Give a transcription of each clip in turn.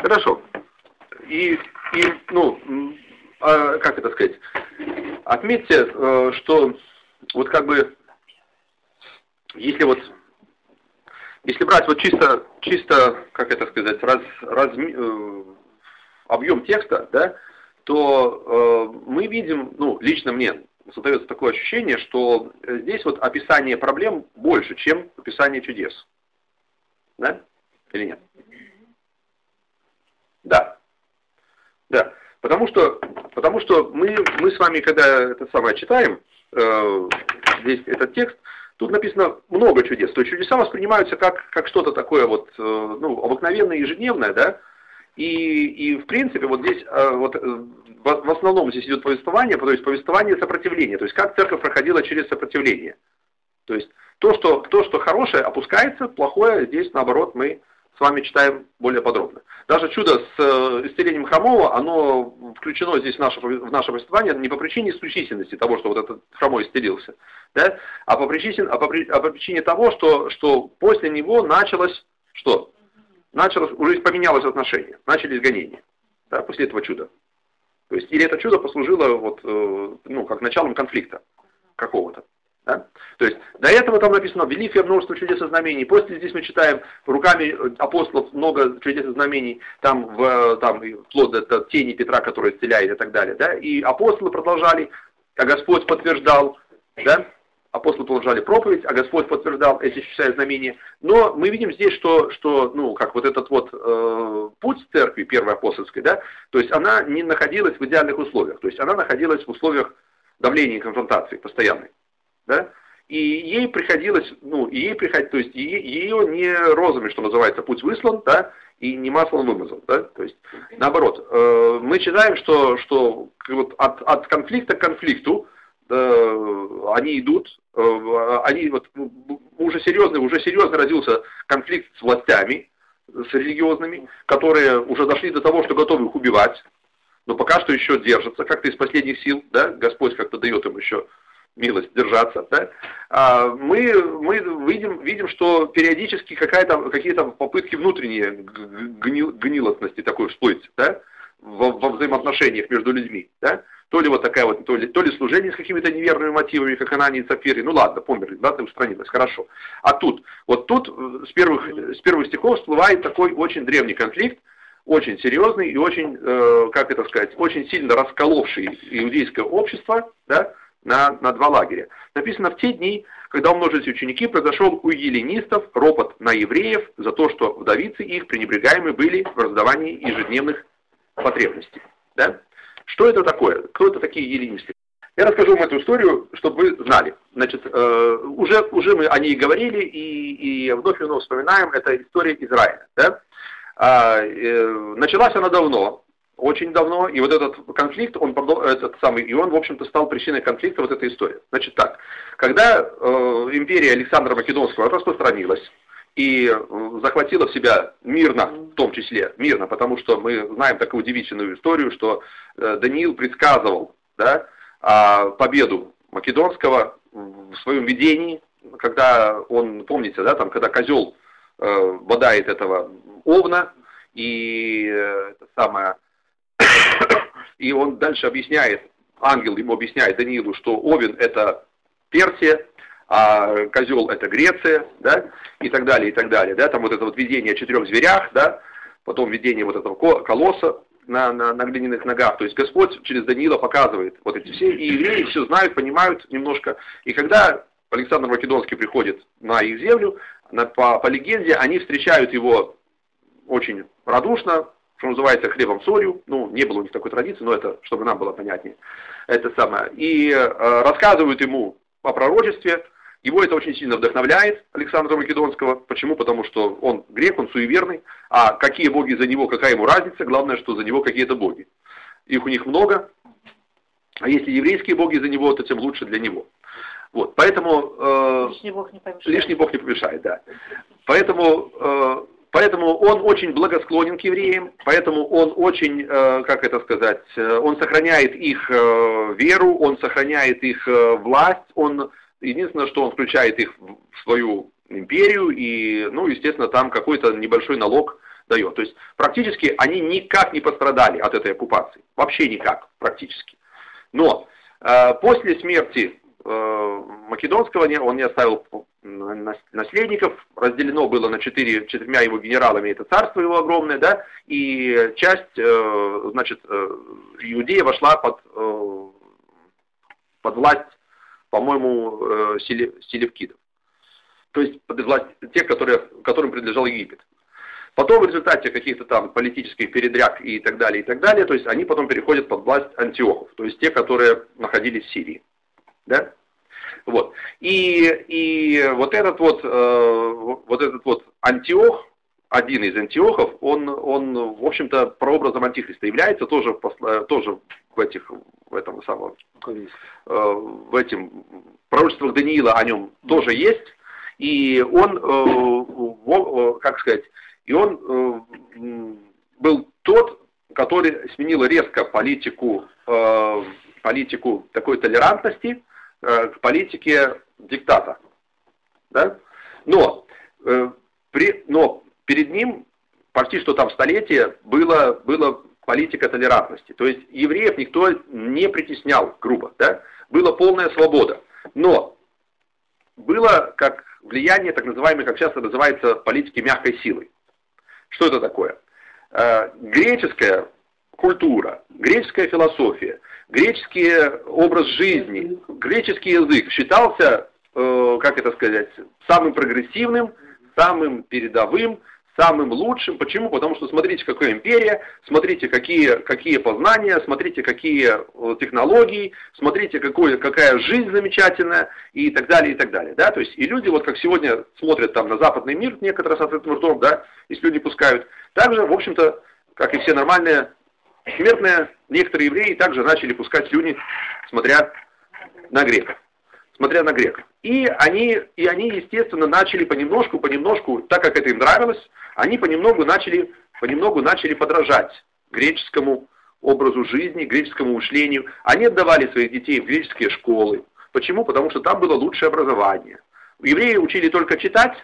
Хорошо. Ну, как это сказать, отметьте, что вот как бы, если брать вот чисто, как это сказать, объем текста, да, то мы видим, ну, лично мне создается такое ощущение, что здесь вот описание проблем больше, чем описание чудес. Да? Или нет? Да. Да. Потому что мы с вами, когда это самое читаем, здесь этот текст, тут написано много чудес. То есть чудеса воспринимаются как что-то такое вот, ну, обыкновенное, ежедневное, да? И в принципе вот здесь в основном здесь идет повествование, то есть повествование сопротивления, то есть как церковь проходила через сопротивление. То есть то, что хорошее опускается, плохое здесь наоборот мы с вами читаем более подробно. Даже чудо с исцелением хромого, оно включено здесь в наше повествование не по причине исключительности того, что вот этот хромой исцелился, да, а по причине того, что после него началось что? Уже поменялось отношение, начались гонения, да, после этого чуда. То есть, или это чудо послужило вот, ну, как началом конфликта какого-то. Да? То есть, до этого там написано великое множество чудес и знамений. После здесь мы читаем руками апостолов много чудес и знамений, там вплоть до тени Петра, который исцеляет и так далее. Да? И апостолы продолжали, а Господь подтверждал, да? Апостолы продолжали проповедь, а Господь подтверждал эти чудеса и знамения. Но мы видим здесь, что ну, как вот этот вот путь церкви первой апостольской, да, то есть она не находилась в идеальных условиях, то есть она находилась в условиях давления и конфронтации постоянной, да, и ей приходилось, ну, то есть ее не розами, что называется, путь выслан, да, и не маслом вымазан, да, то есть наоборот, мы читаем, что вот от конфликта к конфликту они идут, они вот уже серьезно родился конфликт с властями, с религиозными, которые уже дошли до того, что готовы их убивать, но пока что еще держатся, как-то из последних сил, да, Господь как-то дает им еще милость держаться, да. Мы видим, что периодически какие-то попытки внутренней гнилостности такой всплыть, да, во взаимоотношениях между людьми, да. То ли вот такая вот, то ли служение с какими-то неверными мотивами, как Анания и Сапфиры. Ну ладно, померли, ладно, устранилось, хорошо. А тут с первых стихов всплывает такой очень древний конфликт, очень серьезный и очень, как это сказать, очень сильно расколовший иудейское общество, да, на два лагеря. Написано: в те дни, когда умножились ученики, произошел у эллинистов ропот на евреев за то, что вдовицы их пренебрегаемы были в раздавании ежедневных потребностей. Да? Что это такое? Кто это такие эллинисты? Я расскажу вам эту историю, чтобы вы знали. Значит, уже мы о ней говорили, и вновь вспоминаем, это история Израиля. Да? Началась она давно, очень давно, и вот этот конфликт, он, в общем-то, стал причиной конфликта, вот эта история. Значит так, когда империя Александра Македонского распространилась, и захватила в себя мирно, в том числе мирно, потому что мы знаем такую удивительную историю, что Даниил предсказывал, да, победу Македонского в своем видении, когда он, помните, да, там, когда козел бодает этого овна, и это самое, и он дальше объясняет, ангел ему объясняет Даниилу, что овен это Персия, а козел это Греция, да, и так далее, да, там вот это вот видение о 4 зверях, да, потом видение вот этого колосса на глиняных ногах, то есть Господь через Даниила показывает вот эти все, и евреи все знают, понимают немножко, и когда Александр Македонский приходит на их землю, по легенде, они встречают его очень радушно, что называется, хлебом-солью, ну, не было у них такой традиции, но это, чтобы нам было понятнее, это самое, и рассказывают ему о пророчестве. Его это очень сильно вдохновляет, Александра Македонского. Почему? Потому что он грек, он суеверный. А какие боги за него, какая ему разница? Главное, что за него какие-то боги. Их у них много. А если еврейские боги за него, то тем лучше для него. Вот, поэтому... Лишний бог не помешает, да. Поэтому он очень благосклонен к евреям, поэтому он очень, как это сказать, он сохраняет их веру, он сохраняет их власть, единственное, что он включает их в свою империю, и, ну, естественно, там какой-то небольшой налог дает. То есть практически они никак не пострадали от этой оккупации. Вообще никак, практически. Но после смерти Македонского он не оставил наследников, разделено было на четырьмя его генералами, это царство его огромное, да, и часть, значит, Иудея вошла под власть, по-моему, селевкидов. То есть под власть тех, которым принадлежал Египет. Потом в результате каких-то там политических передряг и так далее, то есть они потом переходят под власть антиохов, то есть те, которые находились в Сирии. Да? Вот. И вот этот вот Антиох, один из антиохов, он в общем-то, прообразом антихриста является, тоже в этом самом, в этих пророчествах Даниила о нем тоже есть, и он, как сказать, и он был тот, который сменил резко политику такой толерантности к политике диктата. Да? Но перед ним почти что там столетие была политика толерантности. То есть евреев никто не притеснял грубо. Да? Была полная свобода. Но было как влияние, так называемое, как часто называется, политики мягкой силы. Что это такое? Греческая культура, греческая философия, греческий образ жизни, греческий язык считался, как это сказать, самым прогрессивным, самым передовым, самым лучшим. Почему? Потому что смотрите, какая империя, смотрите, какие познания, смотрите, какие технологии, смотрите, какая жизнь замечательная и так далее, и так далее. Да? То есть и люди, вот как сегодня смотрят там на западный мир, некоторые с открытым ртом, да, и слюни пускают, также, в общем-то, как и все нормальные смертные, некоторые евреи также начали пускать слюни, смотря на греков. И они, естественно, начали понемножку, так как это им нравилось, они понемногу начали подражать греческому образу жизни, греческому мышлению. Они отдавали своих детей в греческие школы. Почему? Потому что там было лучшее образование. Евреи учили только читать,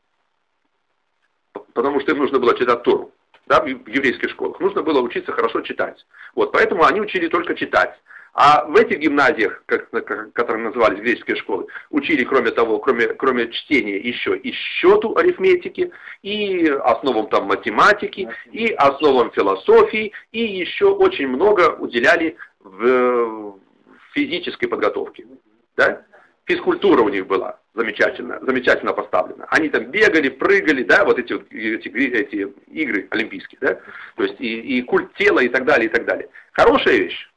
потому что им нужно было читать Тору. Да, в еврейских школах. Нужно было учиться хорошо читать. Вот, поэтому они учили только читать. А в этих гимназиях, которые назывались греческие школы, учили, кроме того, кроме чтения, еще и счету, арифметики, и основам там математики, и основам философии, и еще очень много уделяли в физической подготовке. Да? Физкультура у них была замечательно поставлена. Они там бегали, прыгали, да, вот эти игры олимпийские, да, то есть и культ тела и так далее, и так далее. Хорошая вещь.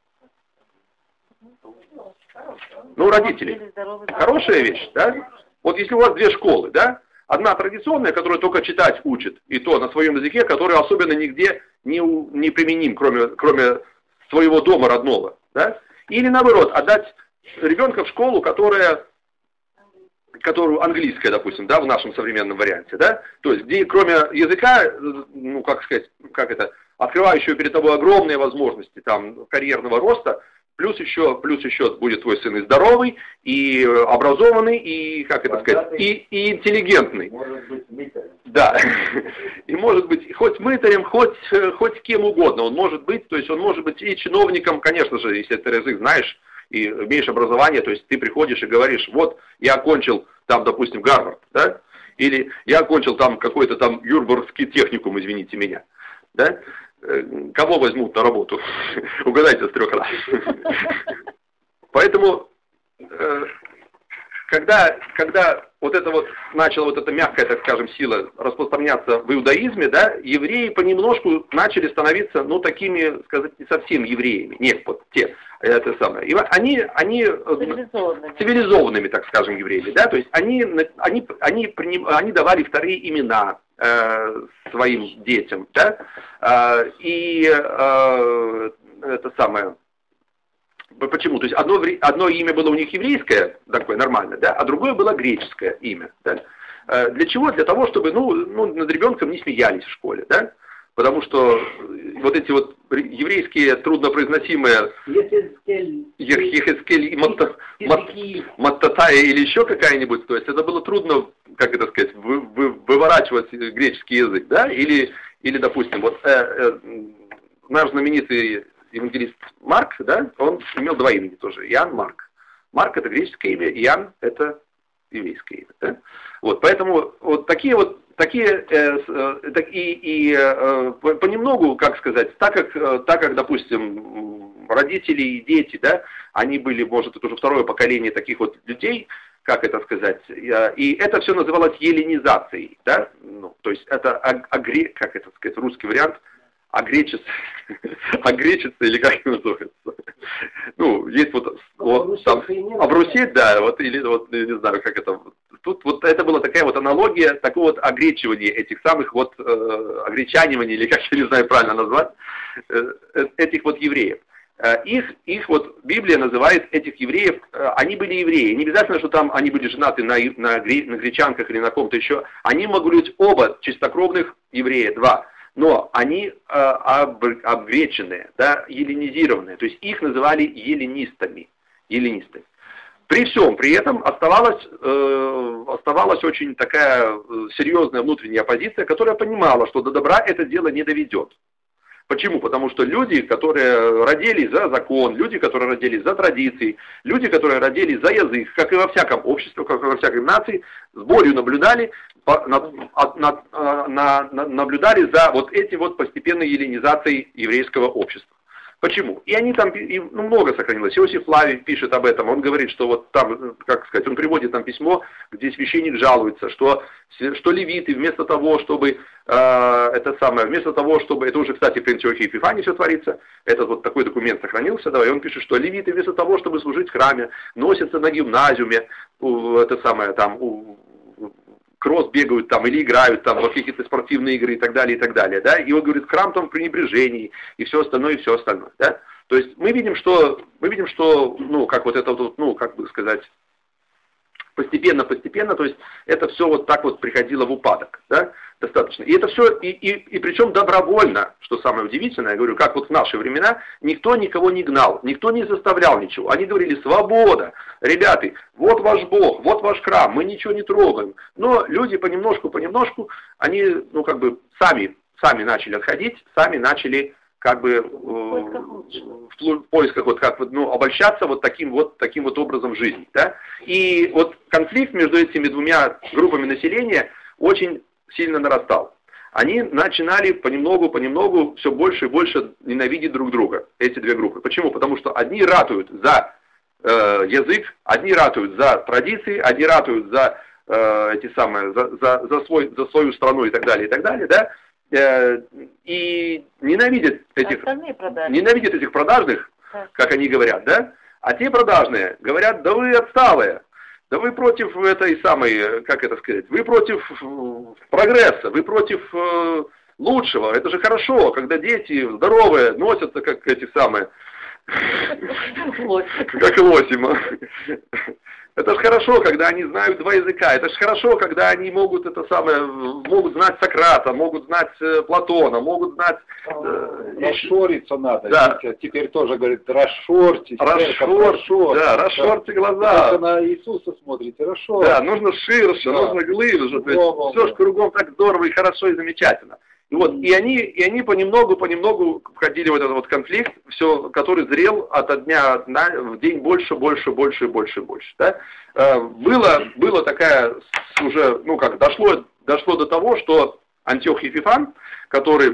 Ну, родители, хорошая вещь, да. Вот если у вас две школы, да, одна традиционная, которая только читать учит, и то на своем языке, который особенно нигде не применим, кроме своего дома родного, да, или наоборот, отдать ребенка в школу, которую английская, допустим, да, в нашем современном варианте, да, то есть где кроме языка, ну, как сказать, открывающего перед тобой огромные возможности там карьерного роста, плюс еще будет твой сын и здоровый, и образованный, и, как это сказать, и интеллигентный. Может быть мытарем. Да, и может быть хоть мытарем, хоть кем угодно он может быть, то есть он может быть и чиновником, конечно же, если ты язык знаешь, и имеешь образование, то есть ты приходишь и говоришь, вот, я окончил там, допустим, Гарвард, да, или я окончил там какой-то там Юрборгский техникум, извините меня, да, кого возьмут на работу? Угадайте с 3 раз. Поэтому, когда вот это вот начала вот эта мягкая, так скажем, сила распространяться в иудаизме, да, евреи понемножку начали становиться, ну, такими, сказать, не совсем евреями. Нет, вот те, это самое. И они цивилизованными, так скажем, евреями, да, то есть они давали вторые имена своим детям, да, и это самое. Почему? То есть одно имя было у них еврейское, такое нормальное, да, а другое было греческое имя. Да? Для чего? Для того, чтобы над ребенком не смеялись в школе, да? Потому что вот эти вот еврейские труднопроизносимые Ехескель, Маттатая или еще какая-нибудь, то есть это было трудно, как это сказать, выворачивать греческий язык, да, или или, допустим, вот наш знаменитый евангелист Марк, да, он имел два имени тоже, Иоанн, Марк. Марк — это греческое имя, Иоанн — это еврейское имя. Да? Вот, поэтому вот такие понемногу, как сказать, так как, допустим, родители и дети, да, они были, может, это уже второе поколение таких вот людей, как это сказать, и это все называлось еллинизацией, да, ну, то есть это как это сказать, русский вариант, огречиться или как это называется. Ну, есть вот там, обрусеть, да, вот, или вот, не знаю, как это, тут вот это была такая вот аналогия, такого вот огречивания этих самых вот, огречанивания, или как я не знаю правильно назвать, этих вот евреев. Их вот Библия называет этих евреев, они были евреи, не обязательно, что там они были женаты на гречанках или на ком-то еще, они могли быть оба чистокровных еврея, два. Но они обгреченные, да, еллинизированные, то есть их называли еллинистами. При этом оставалась очень такая серьезная внутренняя оппозиция, которая понимала, что до добра это дело не доведет. Почему? Потому что люди, которые родились за закон, люди, которые родились за традиции, люди, которые родились за язык, как и во всяком обществе, как и во всякой нации, с болью наблюдали за вот эти вот постепенной еллинизацией еврейского общества. Почему? И они там, много сохранилось. Иосиф Флавий пишет об этом, он говорит, что вот там, как сказать, он приводит там письмо, где священник жалуется, что левиты вместо того, чтобы, это уже, кстати, при Антиохии Эпифании все творится, этот вот такой документ сохранился, да, и он пишет, что левиты вместо того, чтобы служить в храме, носятся на гимназиуме, кросс бегают там или играют там во какие-то спортивные игры и так далее, да, и он говорит, храм там в пренебрежении и все остальное, да. То есть мы видим, что, ну, как вот это вот, ну, как бы сказать, постепенно, то есть это все вот так вот приходило в упадок, да, достаточно. И это все, и причем добровольно, что самое удивительное, я говорю, как вот в наши времена, никто никого не гнал, никто не заставлял ничего. Они говорили, свобода, ребята, вот ваш Бог, вот ваш храм, мы ничего не трогаем. Но люди понемножку, они, ну, как бы, сами начали отходить, сами начали, как бы, в поисках вот как вот, ну, обольщаться вот таким вот образом жизни, да. И вот конфликт между этими двумя группами населения очень сильно нарастал. Они начинали понемногу все больше и больше ненавидеть друг друга, эти две группы. Почему? Потому что одни ратуют за язык, одни ратуют за традиции, одни ратуют за за свою страну и так далее, да, и ненавидят этих продажных, как они говорят, да, а те продажные говорят, да вы отсталые, да вы против этой самой, как это сказать, вы против прогресса, вы против лучшего, это же хорошо, когда дети здоровые носятся, как эти самые, как Лосима. Это же хорошо, когда они знают два языка. Это же хорошо, когда они могут могут знать Сократа, могут знать Платона, могут знать... Расшориться надо. Да. Теперь тоже говорит, расшорьтесь. Да, расшорьте глаза. Вы на Иисуса смотрите, расшорьте. Да, нужно ширше, нужно глубже. Все же кругом так здорово и хорошо и замечательно. И вот, и они понемногу входили в этот вот конфликт, который зрел ото дня в день больше. Да? Было такая уже, ну как, дошло до того, что Антиох Епифан, который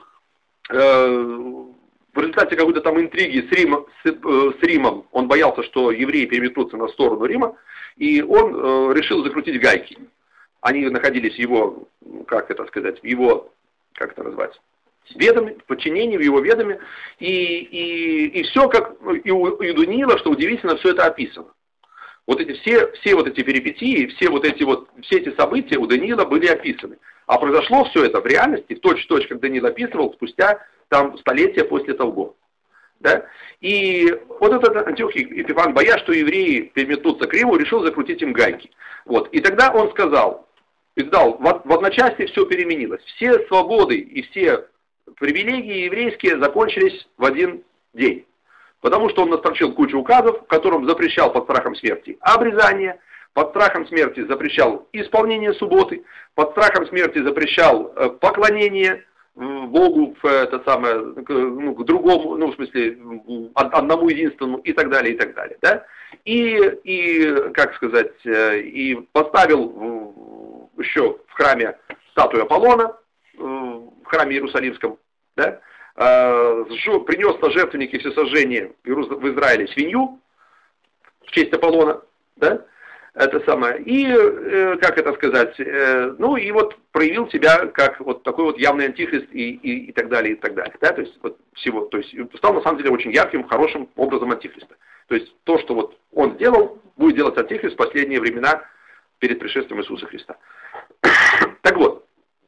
в результате какой-то там интриги с Римом, он боялся, что евреи переметнутся на сторону Рима, и он решил закрутить гайки. Они находились в его, как это сказать, в его, как это назвать, ведоме, в подчинении, в его ведоме, и все как, и у Даниила, что удивительно, все это описано. Вот эти все вот эти перипетии, все эти события у Даниила были описаны. А произошло все это в реальности, в точь-в-точь, как Даниил описывал, спустя там столетия после того. Да? И вот этот Антиох Епифан, боясь, что евреи переметнутся к Риму, решил закрутить им гайки. Вот. И тогда он сказал, в одночасье все переменилось. Все свободы и все привилегии еврейские закончились в один день. Потому что он настрочил кучу указов, в котором запрещал под страхом смерти обрезание, под страхом смерти запрещал исполнение субботы, под страхом смерти запрещал поклонение Богу, это самое, ну, к другому, ну, в смысле, одному единственному и так далее, и так далее, да? И как сказать, и поставил еще в храме статую Аполлона, в храме Иерусалимском, да? Принес на жертвенники всесожжения в Израиле свинью в честь Аполлона, да? Это самое. И, как это сказать, ну и вот проявил себя как вот такой вот явный антихрист и так далее, и так далее. Да? То есть вот всего, то есть стал на самом деле очень ярким, хорошим образом антихриста. То есть то, что вот он сделал, будет делать антихрист в последние времена перед пришествием Иисуса Христа. Так вот,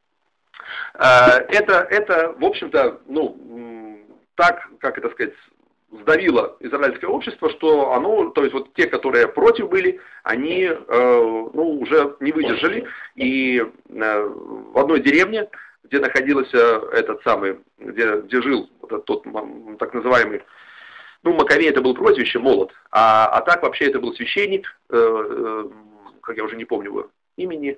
это в общем-то, ну, так, как это сказать, сдавило израильское общество, что оно, то есть вот те, которые против были, они ну, уже не выдержали. И в одной деревне, где находился этот самый, где жил вот тот так называемый, ну, Маковей это был прозвище, Молот, а так вообще это был священник, как я уже не помню его имени,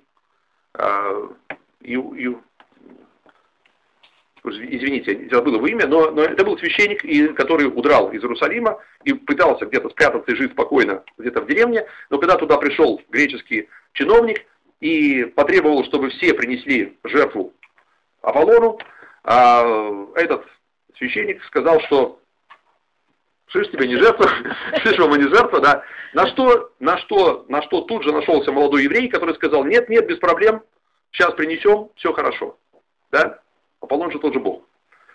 извините, я забыл его имя, но это был священник, который удрал из Иерусалима и пытался где-то спрятаться и жить спокойно где-то в деревне, но когда туда пришел греческий чиновник и потребовал, чтобы все принесли жертву Аполлону, этот священник сказал, что «Слышь, тебе не жертва, слышь, вам не жертва», да. На что тут же нашелся молодой еврей, который сказал: «Нет, без проблем, сейчас принесем, все хорошо», да. Аполлон же тот же Бог.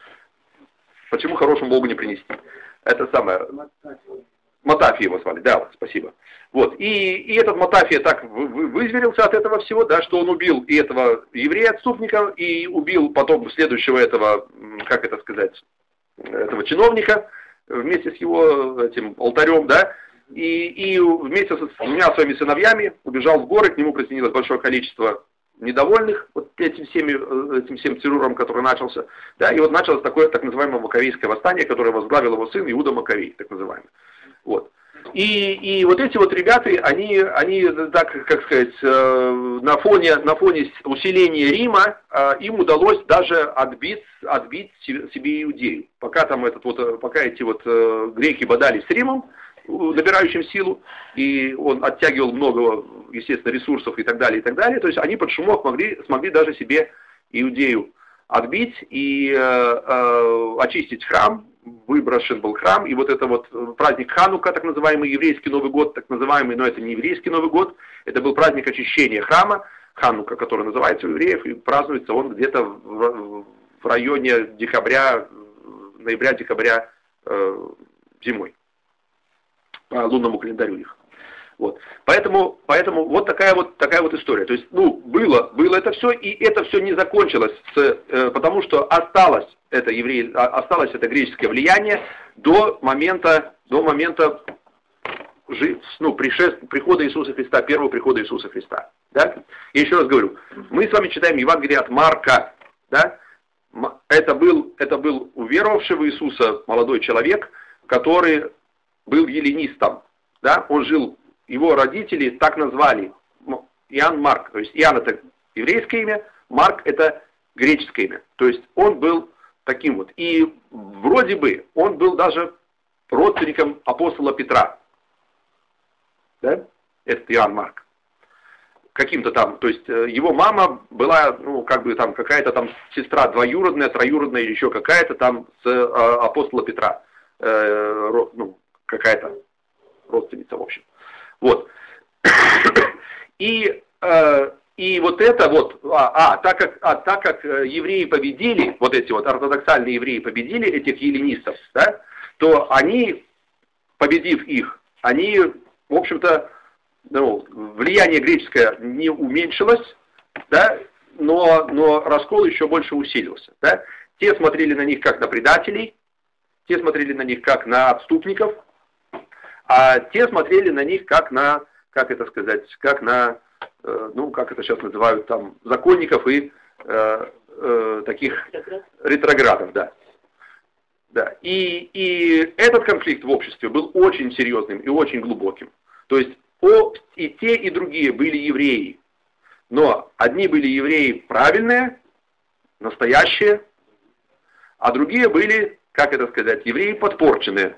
Почему хорошему Богу не принести? Это самое... Матафий его звали, да, спасибо. Вот. И этот Матафия так вызверился от этого всего, да, что он убил и этого еврея-отступника, и убил потом следующего этого, как это сказать, этого чиновника, вместе с его этим алтарем, да, и вместе с двумя своими сыновьями убежал в горы, к нему присоединилось большое количество недовольных вот этим всем террором, который начался, да, и вот началось такое так называемое Маковейское восстание, которое возглавил его сын Иуда Маковей, так называемый. Вот. И вот эти вот ребята, они так, как сказать, на фоне усиления Рима, им удалось даже отбить себе Иудею. Пока эти греки бодались с Римом, набирающим силу, и он оттягивал много, естественно, ресурсов и так далее, то есть они под шумок смогли даже себе Иудею отбить и очистить храм, выброшен был храм, и вот это вот праздник Ханука, так называемый еврейский Новый год, так называемый, но это не еврейский Новый год, это был праздник очищения храма, Ханука, который называется у евреев, и празднуется он где-то в районе ноября-декабря зимой. По лунному календарю их. Вот. Поэтому вот такая вот история. То есть, ну, было это все, и это все не закончилось, потому что осталось это греческое влияние до момента прихода Иисуса Христа, первого прихода Иисуса Христа. Да? И еще раз говорю, мы с вами читаем Евангелие от Марка, да? Это был уверовавший в Иисуса молодой человек, который был эллинистом, да, он жил, его родители так назвали, Иоанн Марк, то есть Иоанн это еврейское имя, Марк это греческое имя, то есть он был таким вот, и вроде бы он был даже родственником апостола Петра, да, это Иоанн Марк, каким-то там, то есть его мама была, ну, как бы там какая-то там сестра двоюродная, троюродная или еще какая-то там с апостола Петра, какая-то родственница, в общем. Вот. И вот это вот, так как евреи победили, вот эти вот ортодоксальные евреи победили этих эллинистов, да, то они, победив их, они, в общем-то, ну, влияние греческое не уменьшилось, да, но раскол еще больше усилился. Да. Те смотрели на них как на предателей, те смотрели на них как на отступников, а те смотрели на них как на, как это сказать, как на, ну, как это сейчас называют, там, законников и таких ретроградов, да. Да. И этот конфликт в обществе был очень серьезным и очень глубоким. То есть и те, и другие были евреи, но одни были евреи правильные, настоящие, а другие были, как это сказать, евреи подпорченные.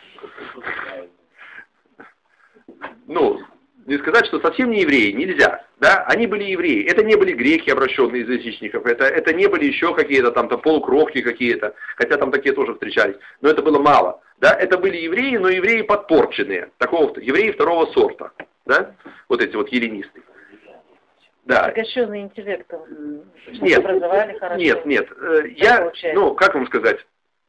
Ну, не сказать, что совсем не евреи, нельзя. Да? Они были евреи. Это не были греки, обращенные из язычников. Это не были еще какие-то там полукровки какие-то. Хотя там такие тоже встречались. Но это было мало. Да? Это были евреи, но евреи подпорченные. Евреи второго сорта. Да? Вот эти вот еллинисты. Да. Обогащенный интеллектом. Нет, Образовали хорошо. нет. Ну, как вам сказать?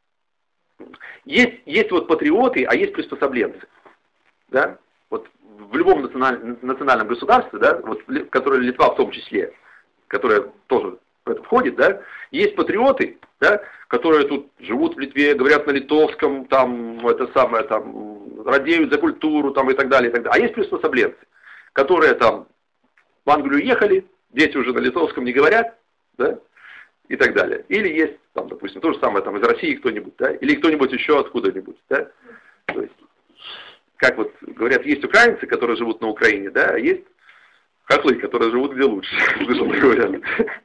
Есть вот патриоты, а есть приспособленцы. Да? Вот в любом национальном государстве, да, вот, которое Литва в том числе, которое тоже в это входит, да, есть патриоты, да, которые тут живут в Литве, говорят на литовском, там, это самое, там, радеют за культуру, там, и так далее, и так далее. А есть приспособленцы, которые там в Англию ехали, дети уже на литовском не говорят, да, и так далее. Или есть, там, допустим, то же самое, там, из России кто-нибудь, да, или кто-нибудь еще откуда-нибудь, да, то есть, как вот говорят, есть украинцы, которые живут на Украине, да, а есть хохлы, которые живут где лучше, говорят.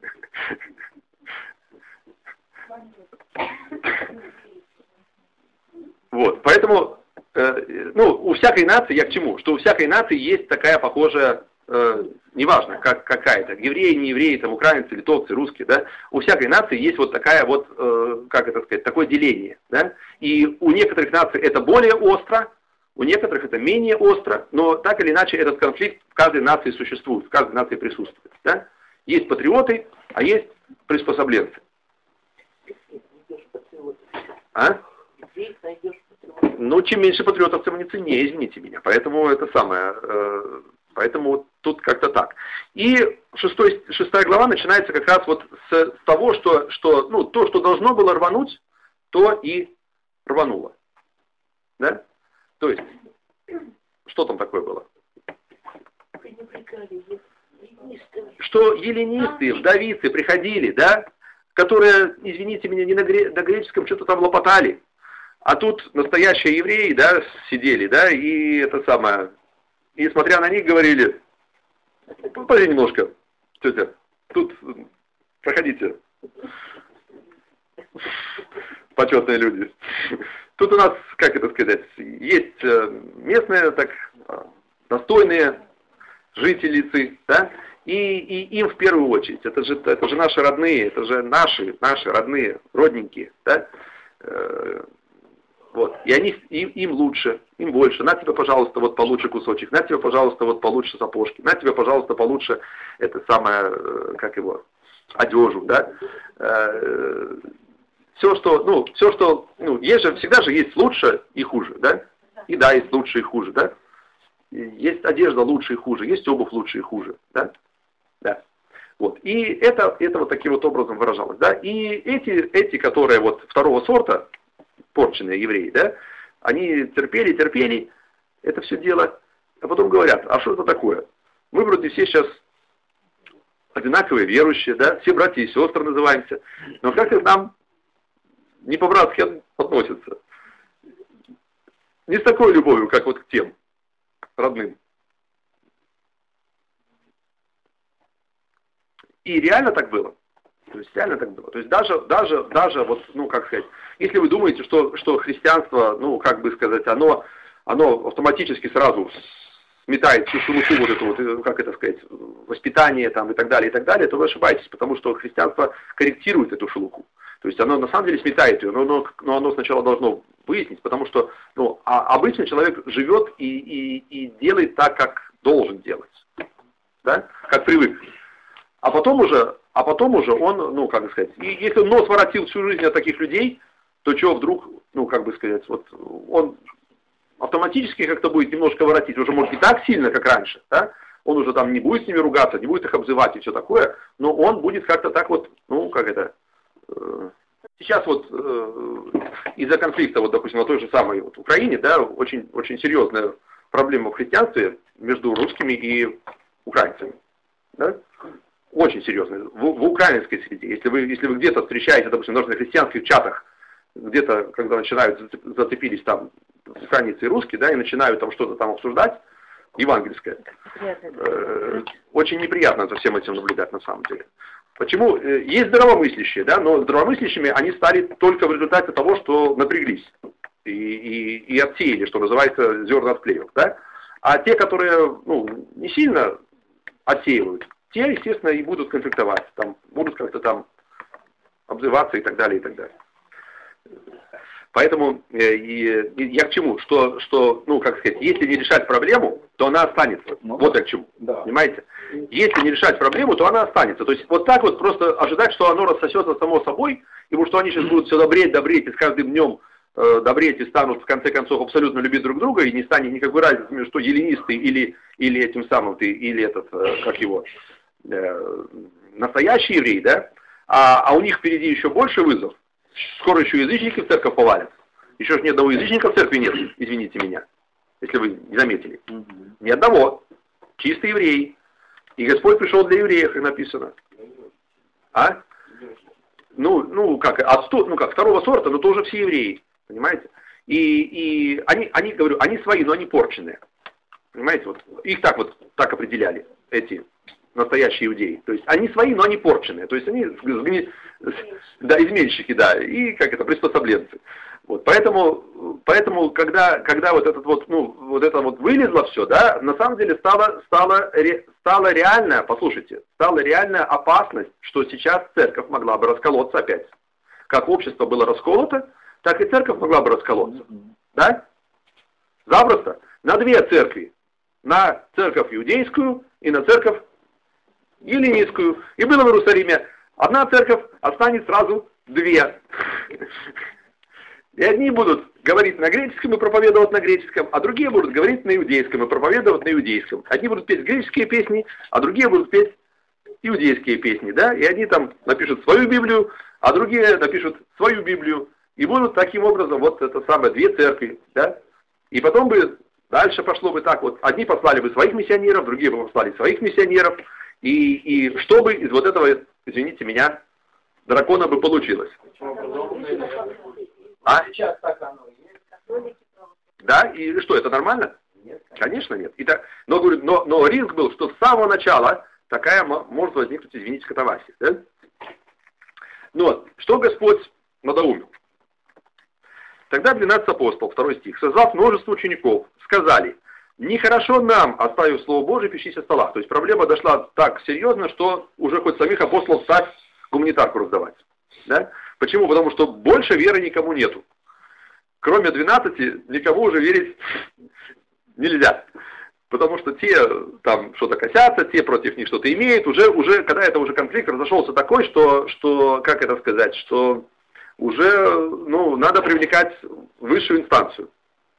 Вот, поэтому, у всякой нации, я к чему? Что у всякой нации есть такая похожая, неважно, какая-то, евреи, не евреи, там, украинцы, литовцы, русские, да, у всякой нации есть вот такая вот, как это сказать, такое деление, да, и у некоторых наций это более остро, у некоторых это менее остро, но так или иначе этот конфликт в каждой нации существует, в каждой нации присутствует. Да? Есть патриоты, а есть приспособленцы. А? Ну, чем меньше патриотов, тем они ценнее, извините меня. Поэтому это самое, поэтому тут как-то так. И 6 глава начинается как раз вот с того, что то, что должно было рвануть, то и рвануло. Да? То есть, что там такое было? Что еллинисты, вдовицы приходили, да, которые, извините меня, не на греческом что-то там лопотали, а тут настоящие евреи, да, сидели, да, и это самое, и смотря на них говорили, подожди немножко, тетя, тут проходите, почетные люди. Тут у нас, как это сказать, есть местные, так, достойные жительницы, да, и им в первую очередь, это же наши родные, это же наши родные, родненькие, да, вот, и им лучше, им больше, на тебе, пожалуйста, вот получше кусочек, на тебе, пожалуйста, вот получше сапожки, на тебе, пожалуйста, получше, это самое, как его, одежу, да, все, что, всегда же есть лучше и хуже, да? И да, есть лучше и хуже, да? Есть одежда лучше и хуже, есть обувь лучше и хуже, да? Да. Вот. И это вот таким вот образом выражалось, да? И эти, которые вот второго сорта, порченные евреи, да? Они терпели это все дело, а потом говорят, а что это такое? Мы вроде все сейчас одинаковые верующие, да? Все братья и сестры называемся, но как их нам не по-братски относятся. Не с такой любовью, как вот к тем родным. И реально так было. То есть реально так было. То есть даже вот, как сказать, если вы думаете, что христианство, как бы сказать, оно автоматически сразу сметает всю шелуху вот эту вот, как это сказать, воспитание там и так далее, то вы ошибаетесь, потому что христианство корректирует эту шелуху. То есть оно на самом деле сметает ее, но оно сначала должно выяснить, потому что обычный человек живет и делает так, как должен делать, да? Как привык. А потом уже он, как бы сказать, и если он нос воротил всю жизнь от таких людей, то что вдруг, как бы сказать, вот он автоматически как-то будет немножко воротить, уже может не так сильно, как раньше, да? Он уже там не будет с ними ругаться, не будет их обзывать и все такое, но он будет как-то так вот, сейчас вот из-за конфликта, вот, допустим, на той же самой вот Украине, да, очень, очень серьезная проблема в христианстве между русскими и украинцами, да? Очень серьезная. В украинской среде. Если вы где-то встречаете, допустим, даже на христианских чатах, где-то, когда зацепились там украинцы и русские, да, и начинают там что-то там обсуждать, евангельское, очень неприятно за всем этим наблюдать на самом деле. Почему? Есть здравомыслящие, да, но здравомыслящими они стали только в результате того, что напряглись и отсеяли, что называется, зерна от клеев, да. А те, которые, ну, не сильно отсеивают, те, естественно, и будут конфликтовать, там, будут как-то там обзываться и так далее, и так далее. Поэтому я к чему? Что, ну, как сказать, если не решать проблему, то она останется. Ну, вот я к чему. Да. Понимаете? Если не решать проблему, то она останется. То есть вот так вот просто ожидать, что оно рассосется само собой, и потому что они сейчас будут все добреть, и с каждым днем добреть и станут в конце концов абсолютно любить друг друга, и не станет никакой разницы между что эллинисты или этим самым ты, или этот, как его, настоящий еврей, да? А у них впереди еще больше вызов. Скоро еще язычники в церковь повалят. Еще ж ни одного язычника в церкви нет, извините меня, если вы не заметили. Ни одного. Чистый еврей. И Господь пришел для евреев, как написано. А? Ну как второго сорта, но тоже все евреи. Понимаете? И они, говорю, они свои, но они порченные. Понимаете? Вот их так определяли, эти настоящие иудеи. То есть они свои, но они порченные. То есть они, да, изменщики, да, и как это, приспособленцы. Вот, поэтому когда вот этот вот, ну, вот это вот вылезло все, да, на самом деле стала реальная, послушайте, стала реальная опасность, что сейчас церковь могла бы расколоться опять. Как общество было расколото, так и церковь могла бы расколоться. Да? Запросто. На две церкви. На церковь иудейскую и на церковь эллинистскую. И было в Иерусалиме одна церковь, а станет сразу две. И одни будут говорить на греческом и проповедовать на греческом, а другие будут говорить на иудейском и проповедовать на иудейском. Одни будут петь греческие песни, а другие будут петь иудейские песни, да? И одни там напишут свою Библию, а другие напишут свою Библию. И будут таким образом вот это самое, две церкви, да? И потом бы дальше пошло бы так вот. Одни послали бы своих миссионеров, другие бы послали своих миссионеров. И что бы из вот этого, извините меня, дракона бы получилось? А? Сейчас так оно есть. Да? И что, это нормально? Нет. Конечно нет. Но, говорю, но риск был, что с самого начала такая может возникнуть, извините, катавасия. Да? Но что Господь надоумил? Тогда 12 апостол, 2 стих, созвав множество учеников, сказали: нехорошо нам, оставив Слово Божие, пищись о столах. То есть проблема дошла так серьезно, что уже хоть самих апостолов ставь гуманитарку раздавать. Да? Почему? Потому что больше веры никому нету. Кроме 12, никому уже верить нельзя. Потому что те там что-то косятся, те против них что-то имеют. Уже когда это уже конфликт разошелся такой, что как это сказать, что уже, ну, надо привлекать высшую инстанцию.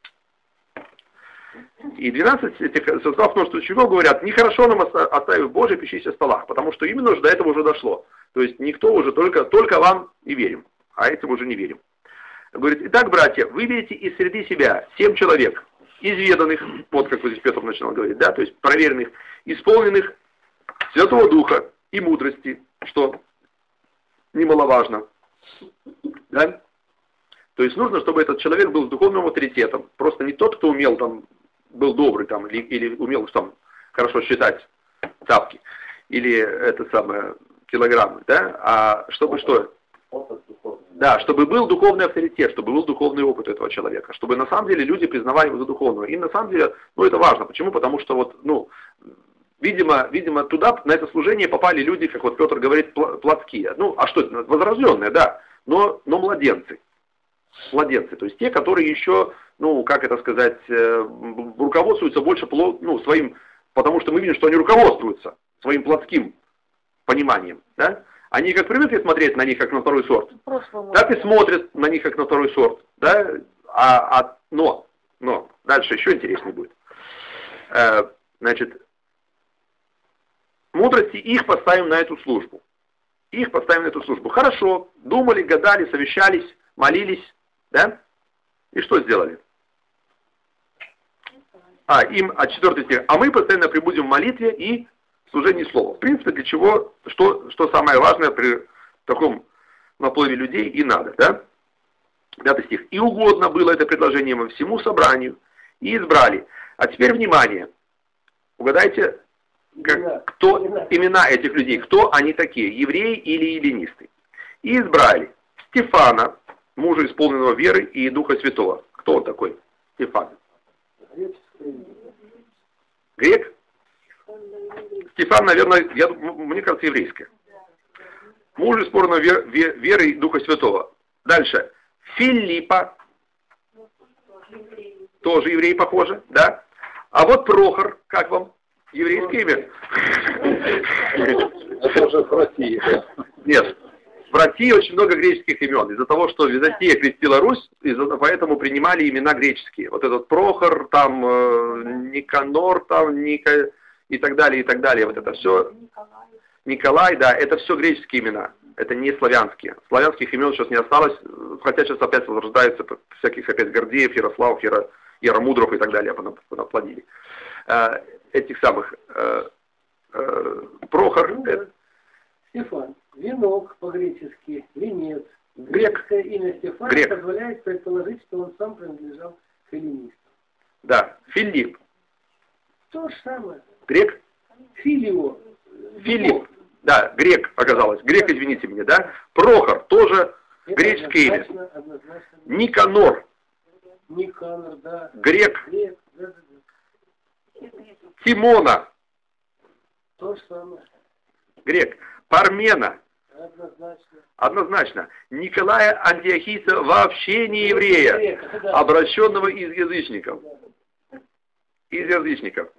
И 12 этих составов множество учеников говорят: нехорошо нам, оставив Божие, пищись о столах, потому что именно уже до этого уже дошло. То есть никто уже, только вам и верим, а этим уже не верим. Говорит: итак, братья, выберите из среды себя 7 человек, изведанных, вот как вот здесь Петр начинал говорить, да, то есть проверенных, исполненных Святого Духа и мудрости, что немаловажно. Да? То есть нужно, чтобы этот человек был с духовным авторитетом. Просто не тот, кто умел там, был добрый там, или умел там хорошо считать тапки, или это самое, килограммы, да, а чтобы что? Да, чтобы был духовный авторитет, чтобы был духовный опыт этого человека, чтобы на самом деле люди признавали его за духовного. И на самом деле, ну, это важно. Почему? Потому что вот, ну, видимо, туда, на это служение попали люди, как вот Петр говорит, плотские. Ну, а что это? Возрожденные, да, но младенцы. Младенцы, то есть те, которые еще, ну, как это сказать, руководствуются больше, ну, своим, потому что мы видим, что они руководствуются своим плотским пониманием, да? Они как привыкли смотреть на них как на второй сорт, так и смотрят на них как на второй сорт, да? Но, дальше еще интереснее будет. Значит, мудрости их поставим на эту службу. Их поставим на эту службу. Хорошо, думали, гадали, совещались, молились, да? И что сделали? 4 стих. А мы постоянно пребудем в молитве и служении слова. В принципе, для чего, что самое важное при таком наплыве людей и надо, да? 5 стих. И угодно было это предложение во всему собранию, и избрали. А теперь внимание. Угадайте, имена этих людей, кто они такие, евреи или эллинисты. И избрали Стефана, мужа, исполненного веры и Духа Святого. Кто он такой? Стефан. Грек? Стефан, наверное, мне кажется, еврейское. Муж, исполненного веры и Духа Святого. Дальше. Филиппа. Тоже еврей, похоже, да? А вот Прохор, как вам? Еврейское имя? Это уже в России. Нет. В России очень много греческих имен. Из-за того, что Византия крестила Русь, поэтому принимали имена греческие. Вот этот Прохор, там Никанор, там и так далее, и так далее. Вот это все. Николай, да, это все греческие имена. Это не славянские. Славянских имен сейчас не осталось, хотя сейчас опять возрождаются всяких опять Гордеев, Ярославов, Яромудров и так далее, понаплодили. Этих самых Прохор. Стефан. Венок по-гречески, венец. Грек. Греческое имя Стефан Грек. позволяет предположить, что он сам принадлежал к эллинистам. Да, Филипп. То же самое. Грек? Филио. Филипп. Да, грек оказалось. Грек, извините меня, да? Прохор, тоже Это греческое имя. однозначно. Никанор. Никанор, да. Грек. Грек, да. Тимона. То же самое. Грек. Пармена. Однозначно. Однозначно. Николая Антиохийца вообще не еврея, Грек, да. обращенного из язычников. Из язычников.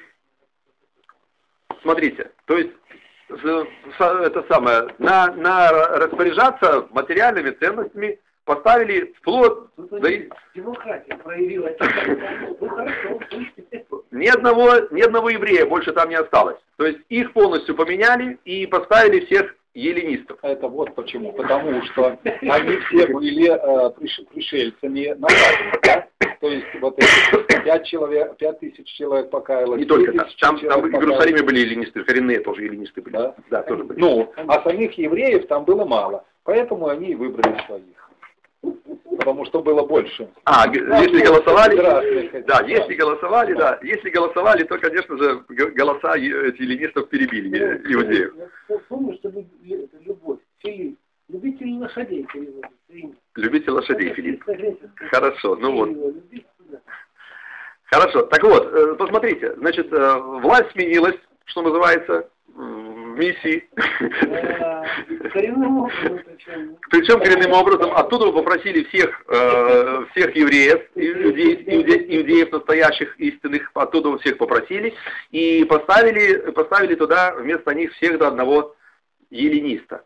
Смотрите, то есть это самое, на распоряжаться материальными ценностями поставили вплоть до... Демократия проявилась. Ну хорошо. Ни одного еврея больше там не осталось. То есть их полностью поменяли и поставили всех еллинистов. Это вот почему. Потому что они все были пришельцами на праздник, да? То есть вот эти 5 тысяч человек покаялось. Не только там. Там в Иерусалиме были еллинисты, коренные тоже еллинисты были. Да? Да, тоже были. Ну, а самих евреев там было мало. Поэтому они и выбрали своих. Потому что было больше. Если голосовали, да, да. если голосовали, то, конечно же, голоса еллинистов перебили иудеев. Я помню, что любовь. Филипп. Любитель лошадей переводится. Любитель лошадей, Филипп. Хорошо, ну вот. Хорошо, так вот, посмотрите, значит, власть сменилась, что называется, в миссии. Коренным образом. Причем коренным образом. Оттуда попросили всех евреев, иудеев настоящих, истинных, оттуда всех попросили и поставили туда вместо них всех до одного еллиниста.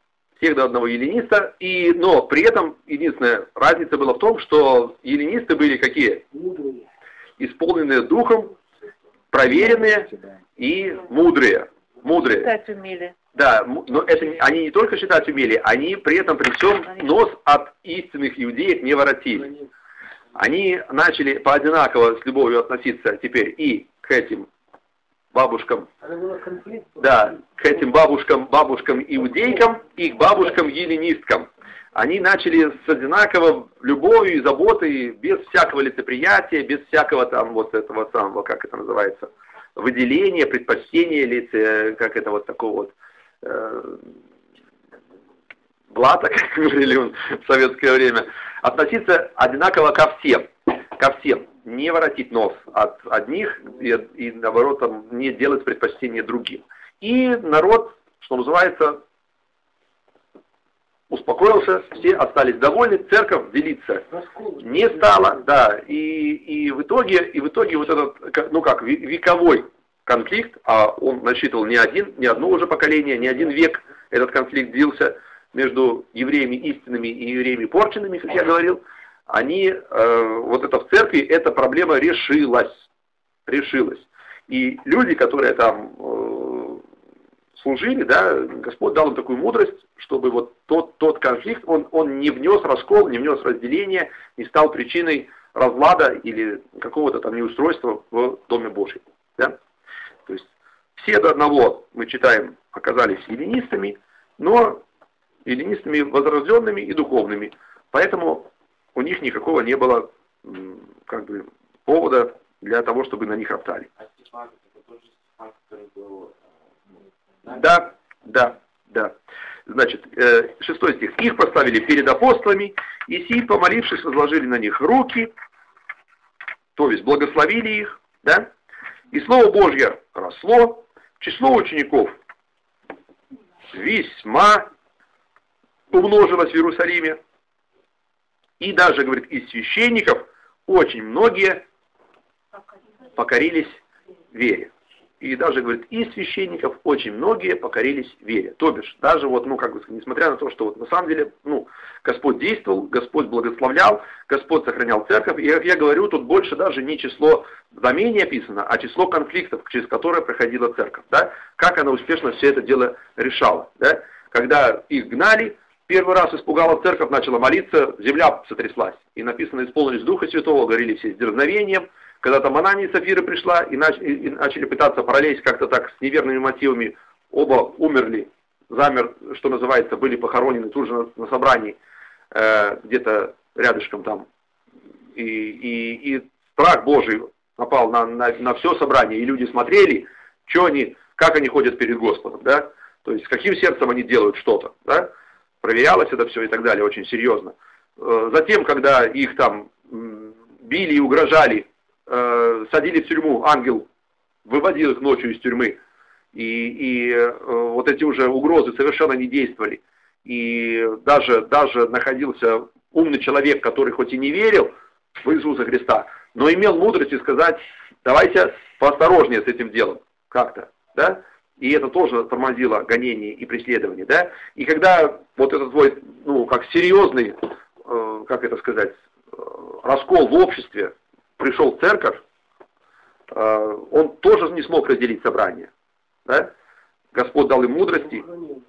Но при этом единственная разница была в том, что еллинисты были какие? Мудрые. Исполненные духом, проверенные и мудрые. Читать умели. Да, но они не только считать умели, они при этом при всем нос от истинных иудеев не воротили. Они начали поодинаково с любовью относиться теперь и к этим бабушкам, да, к этим бабушкам-иудейкам и к бабушкам-еллинисткам. Они начали с одинаковой любовью и заботой, без всякого лицеприятия, без всякого там вот этого самого, как это называется, выделения, предпочтения, как это вот такого вот блата, как говорили в советское время, относиться одинаково ко всем, не воротить нос от одних и наоборот там, не делать предпочтение другим. И народ, что называется, успокоился, все остались довольны, церковь делиться не стала, да, и в итоге вот этот, ну как, вековой конфликт, а он насчитывал не одно уже поколение, не один век, этот конфликт длился между евреями истинными и евреями порченными, как я говорил, вот это в церкви, эта проблема решилась. И люди, которые там служили, да, Господь дал им такую мудрость, чтобы вот тот конфликт, он не внес раскол, не внес разделение, не стал причиной разлада или какого-то там неустройства в Доме Божьем. Да? То есть все до одного, мы читаем, оказались еллинистами, но еллинистами возрожденными и духовными. Поэтому у них никакого не было как бы повода для того, чтобы на них роптали. А Стефан, это тот же Стефан, который был Да. Значит, 6 стих. Их поставили перед апостолами, и сии, помолившись, возложили на них руки, то есть благословили их, да? И Слово Божье росло, число учеников весьма умножилось в Иерусалиме, и даже, говорит, из священников очень многие покорились вере. И даже, говорит, из священников очень многие покорились вере. То бишь, даже вот, несмотря на то, что вот на самом деле, Господь действовал, Господь благословлял, Господь сохранял церковь. И, как я говорю, тут больше даже не число знамений описано, а число конфликтов, через которые проходила церковь. Да? Как она успешно все это дело решала. Да? Когда их гнали, первый раз испугала церковь, начала молиться, земля сотряслась. И написано, исполнились Духа Святого, горели все с дерзновением. Когда там Анания и Сафира пришла и начали пытаться пролезть как-то так с неверными мотивами, оба умерли, что называется, были похоронены тут же на собрании, где-то рядышком там. И страх Божий напал на все собрание, и люди смотрели, как они ходят перед Господом, да? То есть, с каким сердцем они делают что-то, да? Проверялось это все и так далее, очень серьезно. Затем, когда их там били и угрожали, садили в тюрьму, ангел выводил их ночью из тюрьмы, и вот эти уже угрозы совершенно не действовали. И даже находился умный человек, который хоть и не верил в Иисуса Христа, но имел мудрость сказать, давайте поосторожнее с этим делом, как-то, да? И это тоже тормозило гонение и преследование, да? И когда вот этот твой, как серьезный, раскол в обществе, пришел в церковь, он тоже не смог разделить собрание. Да? Господь дал им мудрости,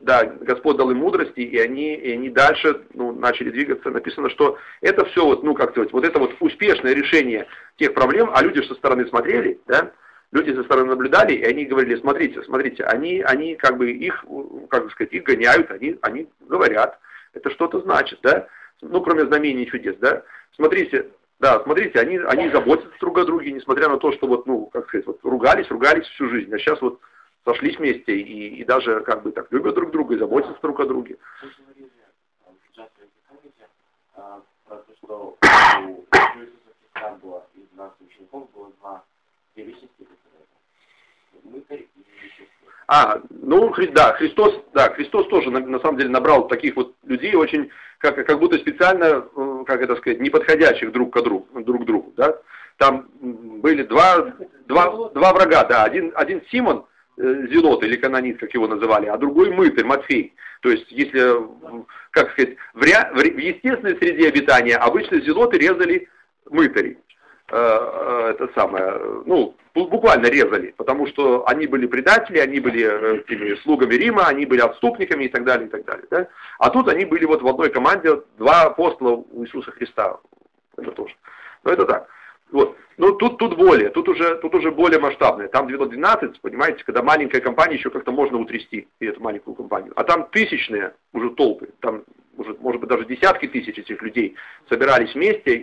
и они дальше начали двигаться. Написано, что это все вот это вот успешное решение тех проблем, а люди со стороны смотрели, да? Люди со стороны наблюдали, и они говорили, смотрите, они их гоняют, они говорят, это что-то значит, да? Кроме знамений и чудес, да? Смотрите, они заботятся друг о друге, несмотря на то, что ругались всю жизнь, а сейчас вот сошлись вместе и даже любят друг друга и заботятся друг о друге. Что у Иисуса Христа было из 12 учеников было 2 личности, мытарь и естественно. Христос тоже на самом деле набрал таких вот людей очень, как будто специально, не подходящих друг к другу, да. Там были два врага, да, один Симон Зелот, или канонит, как его называли, а другой мытарь, Матфей. То есть, если, в естественной среде обитания обычно зелоты резали мытарей. Буквально резали, потому что они были предатели, они были теми слугами Рима, они были отступниками и так далее, и так далее. Да? А тут они были вот в одной команде, 2 апостола у Иисуса Христа. Это тоже. Но это так. Вот. Но тут уже более масштабное. Там 12, понимаете, когда маленькая компания, еще как-то можно утрясти и эту маленькую компанию. А там тысячные уже толпы, там уже, может быть, даже десятки тысяч этих людей собирались вместе,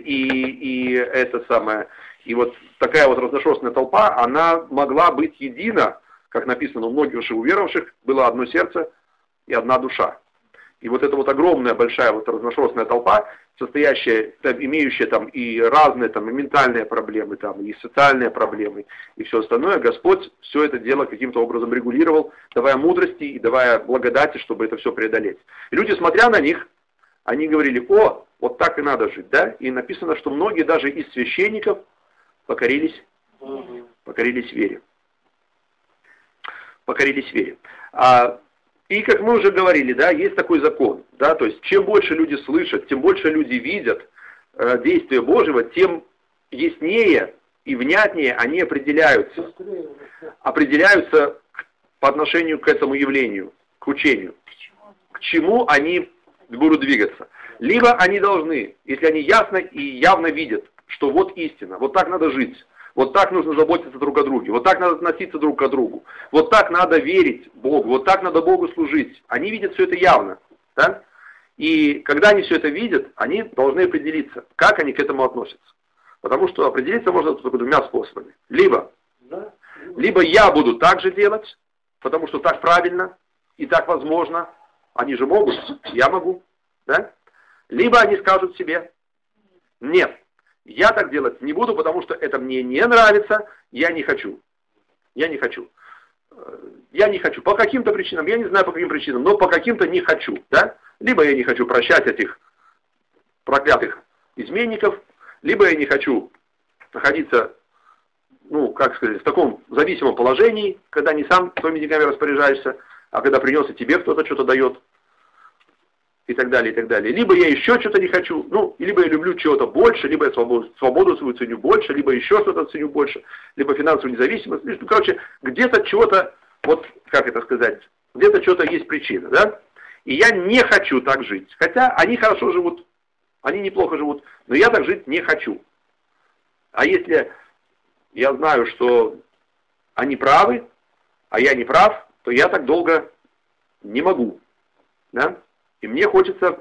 и вот такая вот разношерстная толпа, она могла быть едина, как написано, у многих же уверовавших было одно сердце и одна душа. И вот эта вот огромная, большая вот разношерстная толпа, имеющая там и разные там и ментальные проблемы, там, и социальные проблемы, и все остальное, Господь все это дело каким-то образом регулировал, давая мудрости и давая благодати, чтобы это все преодолеть. И люди, смотря на них, они говорили, вот так и надо жить, да? И написано, что многие даже из священников покорились вере. Покорились вере. И, как мы уже говорили, да, есть такой закон, да, то есть, чем больше люди слышат, тем больше люди видят действия Божьего, тем яснее и внятнее они определяются по отношению к этому явлению, к учению, к чему они будут двигаться. Либо они должны, если они ясно и явно видят, что вот истина, вот так надо жить, вот так нужно заботиться друг о друге, вот так надо относиться друг к другу, вот так надо верить Богу, вот так надо Богу служить. Они видят все это явно. Да? И когда они все это видят, они должны определиться, как они к этому относятся. Потому что определиться можно только 2 способами. Либо я буду так же делать, потому что так правильно и так возможно, они же могут, я могу, да? Либо они скажут себе, нет, я так делать не буду, потому что это мне не нравится, я не хочу. Я не хочу. Я не хочу. По каким-то причинам, я не знаю по каким причинам, но по каким-то не хочу, да? Либо я не хочу прощать этих проклятых изменников, либо я не хочу находиться, ну, как сказать, в таком зависимом положении, когда не сам своими деньгами распоряжаешься, а когда принес и тебе кто-то что-то дает, и так далее, и так далее. Либо я еще что-то не хочу, ну, либо я люблю чего-то больше, либо я свободу свою ценю больше, либо еще что-то ценю больше, либо финансовую независимость. Ну, короче, где-то чего-то, вот, как это сказать, где-то что-то есть причина, да? И я не хочу так жить. Хотя они хорошо живут, они неплохо живут, но я так жить не хочу. А если я знаю, что они правы, а я не прав, то я так долго не могу, да? И мне хочется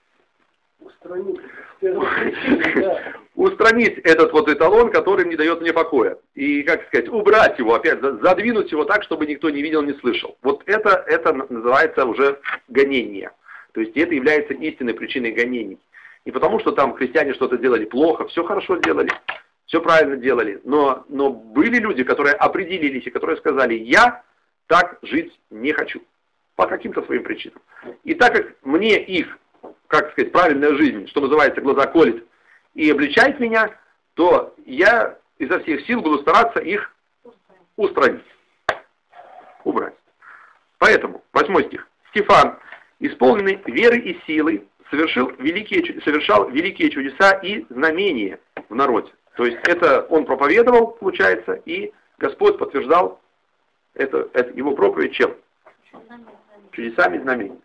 устранить этот вот эталон, который не дает мне покоя. И, как сказать, убрать его, опять задвинуть его так, чтобы никто не видел, не слышал. Вот это называется уже гонение. То есть это является истинной причиной гонений. Не потому, что там христиане что-то делали плохо, все хорошо делали, все правильно делали. Но были люди, которые определились и которые сказали, я так жить не хочу. По каким-то своим причинам. И так как мне их, как сказать, правильная жизнь, что называется, глаза колет и обличает меня, то я изо всех сил буду стараться их устранить, убрать. Поэтому, 8 стих. Стефан, исполненный веры и силы, совершал великие чудеса и знамения в народе. То есть это он проповедовал, получается, и Господь подтверждал это его проповедь чем? Чудесами и знамениями,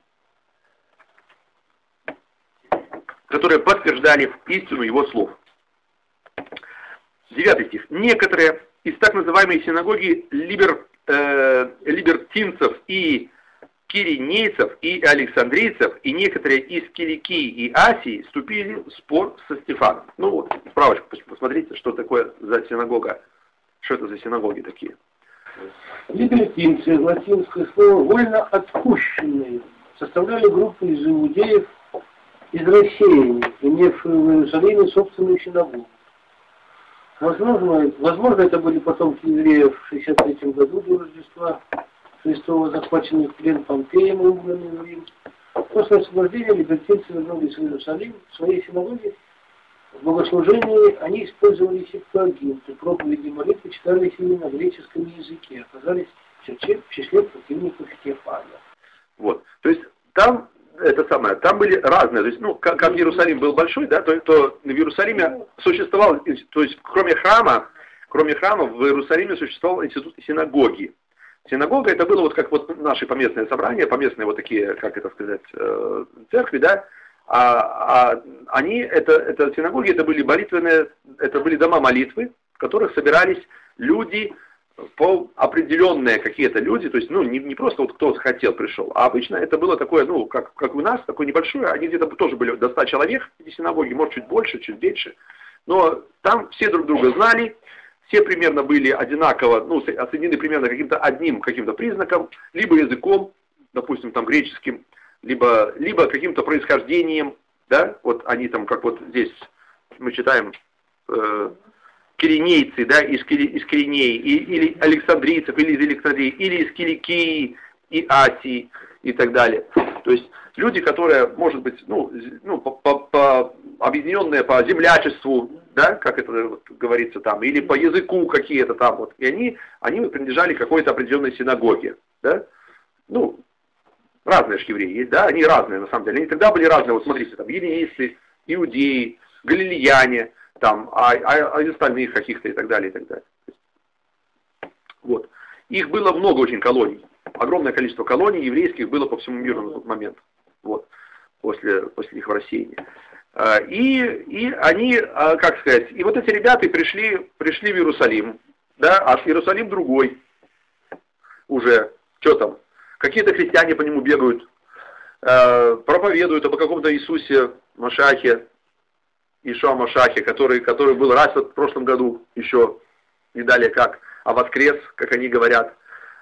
которые подтверждали истину его слов. 9 стих. Некоторые из так называемой синагоги либертинцев и киринейцев и александрийцев, и некоторые из Киликии и Асии вступили в спор со Стефаном. Ну вот, справочку посмотрите, что такое за синагога, что это за синагоги такие. Либертинцы, латинское слово, вольно отпущенные, составляли группу из иудеев, из рассеяний, имевшие в Иерусалиме собственную синагогу. Возможно, это были потомки евреев в 63 году до Рождества Христова, захваченных в плен Помпеем и угнанных в Рим. После освобождения либертинцы вернулись в Иерусалим, в своей синагоге. В богослужении они использовали септуагинт, и проповеди и молитвы читались именно на греческом языке, оказались в числе противников Стефана. Вот, то есть там там были разные, то есть, ну, как Иерусалим был большой, да, то в Иерусалиме существовал, то есть кроме храма в Иерусалиме существовал институт синагоги. Синагога это было вот как вот наши поместные собрания, поместные вот такие, как это сказать, церкви, да. Это синагоги, это были молитвенные, это были дома молитвы, в которых собирались люди, определенные какие-то люди, то есть, ну, не просто вот кто хотел пришел, а обычно это было такое, ну, как у нас, такое небольшое, они где-то тоже были до 100 человек, эти синагоги, может, чуть больше, чуть меньше, но там все друг друга знали, все примерно были одинаково, ну, оценены примерно каким-то признаком, либо языком, допустим, там, греческим, либо каким-то происхождением, да, вот они там, как вот здесь мы читаем, киринейцы, да, из Киринеи, или александрийцев, или из Александрии, или из Киликии и Асии, и так далее. То есть люди, которые, может быть, объединенные по землячеству, да, как это вот говорится там, или по языку какие-то там, вот, и они принадлежали какой-то определенной синагоге, да, ну, разные же евреи есть, да, они разные на самом деле, они тогда были разные, вот смотрите, там, елинейцы, иудеи, галилеяне, там, а из остальных каких-то и так далее, и так далее. Вот. Их было много очень колоний, огромное количество колоний еврейских было по всему миру на тот момент, вот, после их рассеяния. И они, как сказать, и вот эти ребята пришли в Иерусалим, да, а Иерусалим другой уже, что там, какие-то христиане по нему бегают, проповедуют об каком-то Иисусе Машахе, Ишуа Машахе, который был раз в прошлом году еще, не далее как, а воскрес, как они говорят.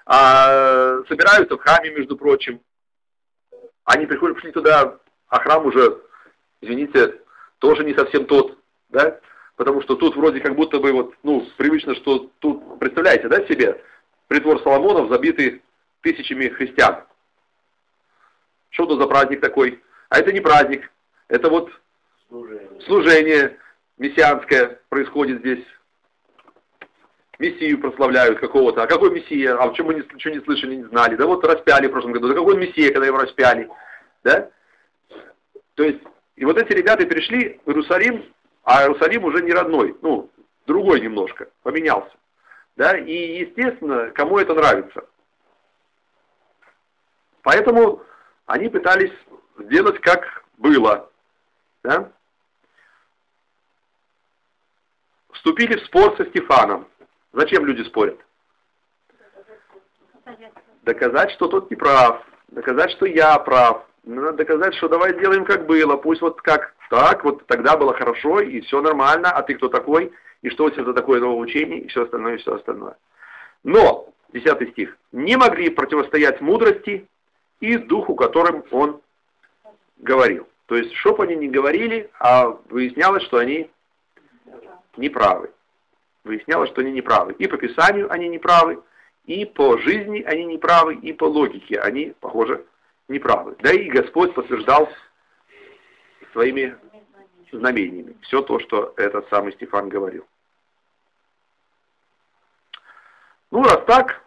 собираются в храме, между прочим. Они пришли туда, а храм уже, извините, тоже не совсем тот, да? Потому что тут вроде как будто бы вот, ну, привычно, что тут, представляете, да, себе, притвор Соломонов, забитый тысячами христиан. Что это за праздник такой? А это не праздник, это вот служение мессианское происходит здесь. Мессию прославляют какого-то. А какой Мессия? А почему мы ничего не слышали, не знали? Да вот распяли в прошлом году. Да какой Мессия, когда его распяли? Да? То есть, и вот эти ребята перешли в Иерусалим, а Иерусалим уже не родной, ну, другой немножко, поменялся. Да? И, естественно, кому это нравится. Поэтому они пытались сделать как было. Да? Вступили в спор со Стефаном. Зачем люди спорят? Доказать, что тот не прав. Доказать, что я прав. Надо доказать, что давай сделаем как было. Пусть вот как так, вот тогда было хорошо, и все нормально, а ты кто такой, и что у тебя за такое новое учение, и все остальное, и все остальное. Но, 10 стих, не могли противостоять мудрости и духу, которым он говорил. То есть, что бы они ни говорили, а выяснялось, что они неправы. Выяснялось, что они неправы. И по Писанию они неправы, и по жизни они неправы, и по логике они, похоже, неправы. Да и Господь подтверждал своими знамениями все то, что этот самый Стефан говорил. Ну, раз так,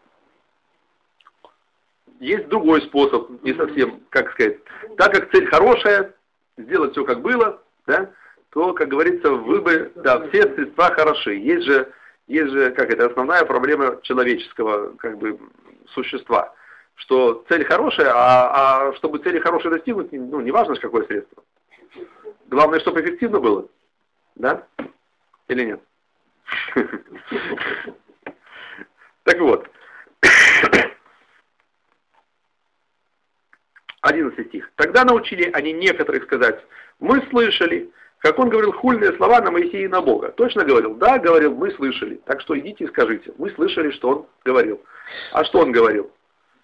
есть другой способ, не совсем, как сказать, так как цель хорошая, сделать все как было, да, то, как говорится, выбор, да, все средства хороши. Есть же, как это, основная проблема человеческого, как бы, существа, что цель хорошая, а чтобы цели хорошие достигнуть, ну, не важно, какое средство. Главное, чтобы эффективно было, да, или нет? Так вот, 11 стих. Тогда научили они некоторых сказать: мы слышали, как он говорил хульные слова на Моисея и на Бога. Точно говорил? Да, говорил, мы слышали. Так что идите и скажите. Мы слышали, что он говорил. А что он говорил?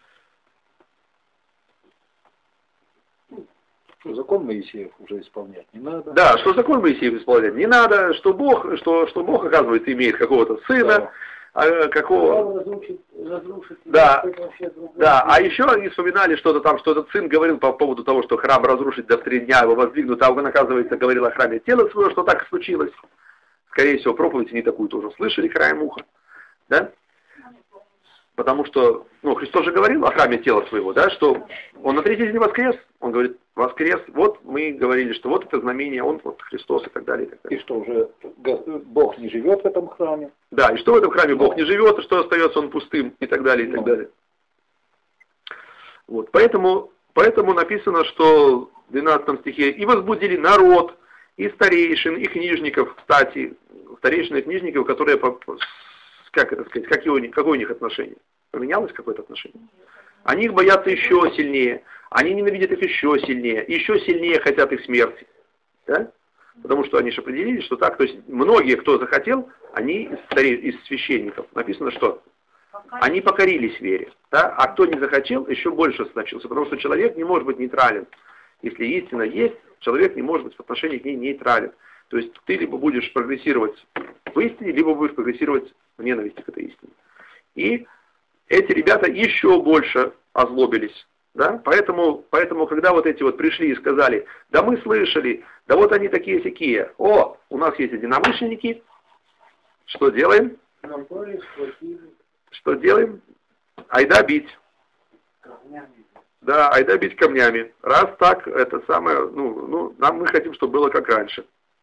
Что закон Моисеев уже исполнять не надо. Да, что закон Моисеев исполнять не надо, что Бог, оказывается, имеет какого-то сына, какого... Разрушить, да, да, а еще они вспоминали что-то там, что этот сын говорил по поводу того, что храм разрушить до 3 дня, его воздвигнут, а он, оказывается, говорил о храме тела своего, что так и случилось. Скорее всего, проповедь не такую тоже слышали краем уха, да? Потому что, ну, Христос же говорил о храме тела своего, да, что он на 3-й день воскрес, он говорит, воскрес, вот мы говорили, что вот это знамение, он вот Христос и так далее, и так далее. И что уже Бог не живет в этом храме? Да, и что в этом храме Бог не живет, и что остается он пустым, и так далее, и так далее. Вот, поэтому написано, что в 12 стихе, и возбудили народ, и старейшин, и книжников, кстати, старейшин и книжников, которые, как это сказать, какое у них отношение? Поменялось какое-то отношение? Они их боятся еще сильнее, они ненавидят их еще сильнее хотят их смерти. Да? Потому что они же определили, что так, то есть многие, кто захотел, они из священников, написано, что они покорились вере. Да? А кто не захотел, еще больше остановился, потому что человек не может быть нейтрален. Если истина есть, человек не может быть в отношении к ней нейтрален. То есть ты либо будешь прогрессировать в истине, либо будешь прогрессировать в ненависти к этой истине. И эти ребята еще больше озлобились. Да? Поэтому, когда вот эти вот пришли и сказали, да мы слышали, да вот они такие-сякие, о, у нас есть единомышленники, что делаем? Что делаем? Айда бить. Да, айда бить камнями. Раз так, это самое, мы хотим, чтобы было как раньше.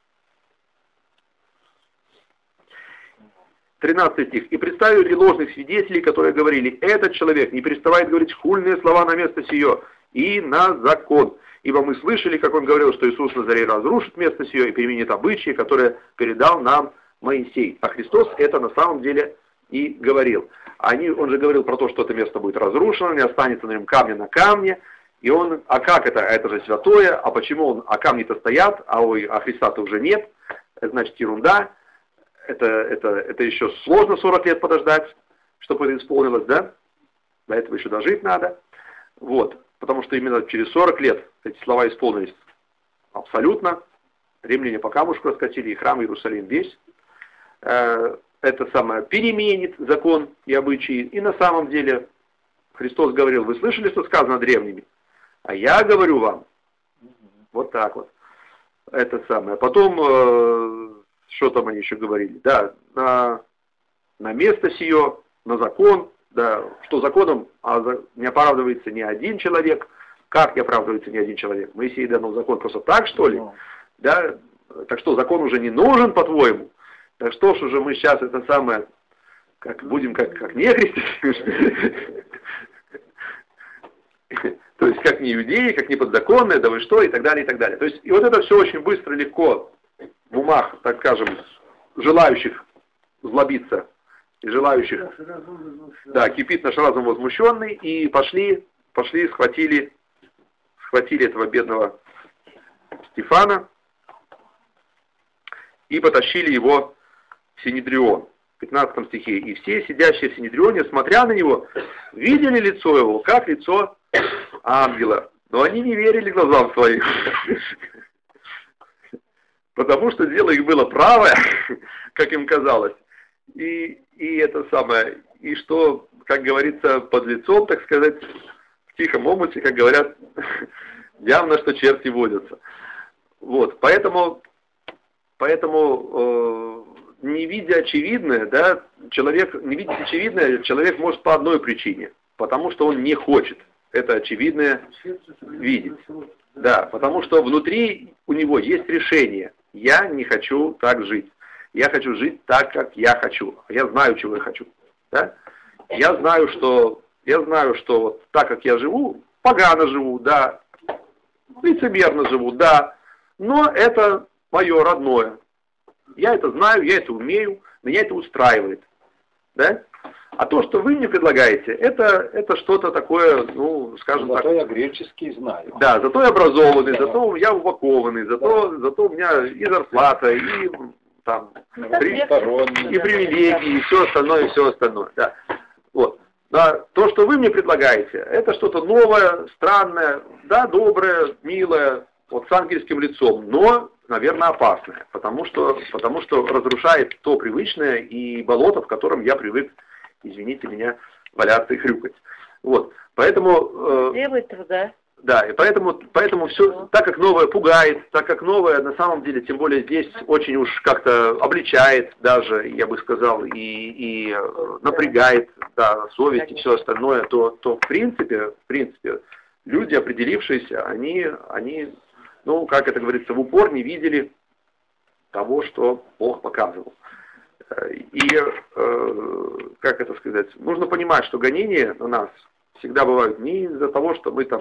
13 стих. «И представили ложных свидетелей, которые говорили, этот человек не переставает говорить хульные слова на место сие и на закон. Ибо мы слышали, как он говорил, что Иисус Назарей разрушит место сие и переменит обычаи, которые передал нам Моисей». А Христос это на самом деле и говорил. Он же говорил про то, что это место будет разрушено, не останется на нем камня на камне. И он, а как это? Это же святое, а почему а камни-то стоят, а Христа-то уже нет, это значит ерунда. Это еще сложно 40 лет подождать, чтобы это исполнилось, да? до этого еще дожить надо. Вот, потому что именно через 40 лет эти слова исполнились абсолютно. Римляне по камушку раскатили, и храм Иерусалим весь. Это самое переменит закон и обычаи. И на самом деле Христос говорил: вы слышали, что сказано древними? А я говорю вам. Вот так вот. Это самое. Потом, что там они еще говорили? Да, на место сие, на закон, да, что законом не оправдывается ни один человек. Как не оправдывается ни один человек? Моисею дано закон просто так, что ли? Да? Так что, закон уже не нужен, по-твоему? Так что ж уже мы сейчас это самое, будем как нехристи? То есть, как не иудеи, как не подзаконные, да вы что, и так далее, и так далее. То есть, и вот это все очень быстро, легко в умах, так скажем, желающих злобиться и желающих, да, кипит наш разум возмущенный, и пошли, схватили этого бедного Стефана и потащили его в Синедрион. В 15 стихе. И все сидящие в Синедрионе, смотря на него, видели лицо его, как лицо ангела. Но они не верили глазам своим. Потому что дело их было правое, как им казалось. И это самое, и что, как говорится, под лицом, так сказать, в тихом омуте, как говорят, явно, что черти водятся. Вот, поэтому не видя очевидное, да, не видя очевидное, человек может по одной причине, потому что он не хочет это очевидное видеть. Да, потому что внутри у него есть решение: я не хочу так жить. Я хочу жить так, как я хочу. Я знаю, чего я хочу. Да? Я знаю, что вот так, как я живу, погано живу, да, лицемерно живу, да, но это мое родное. Я это знаю, я это умею, меня это устраивает. Да? А то, что вы мне предлагаете, это что-то такое, ну, скажем зато так. Зато я греческий знаю. Да, зато я образованный, да. Зато я упакованный, зато у меня и зарплата, и там и привилегии, и все остальное, Да. Вот. Да, то, что вы мне предлагаете, это что-то новое, странное, да, доброе, милое, вот с ангельским лицом, но, наверное, опасное, потому что разрушает то привычное и болото, в котором я привык, извините меня, валяться и хрюкать. Вот, поэтому... Требует труда. Да, и поэтому все, так как новое пугает, так как новое на самом деле, тем более здесь очень уж как-то обличает даже, я бы сказал, и напрягает, да, совесть и все остальное, то в принципе, люди, определившиеся, они, ну, как это говорится, в упор не видели того, что Бог показывал. И, как это сказать, нужно понимать, что гонения на нас всегда бывают не из-за того, что мы там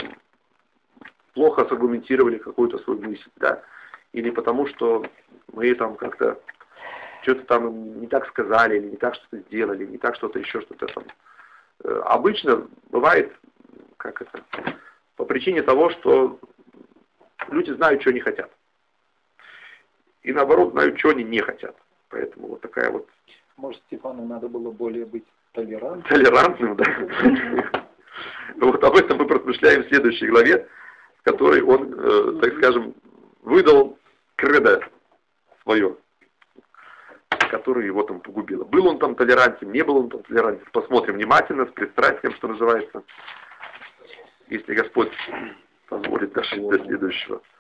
плохо саргументировали какую-то свою мысль, да, или потому что мы там как-то что-то там не так сказали, или не так что-то сделали, не так что-то еще что-то там. Обычно бывает, по причине того, что люди знают, что они хотят. И наоборот, знают, что они не хотят. Поэтому вот такая вот... Может, Стефану надо было более быть толерантным? Толерантным, да. Вот об этом мы размышляем в следующей главе, в которой он, так скажем, выдал кредо свое, которое его там погубило. Был он там толерантен, не был он там толерантен. Посмотрим внимательно, с пристрастием, что называется, если Господь позволит дожить до следующего.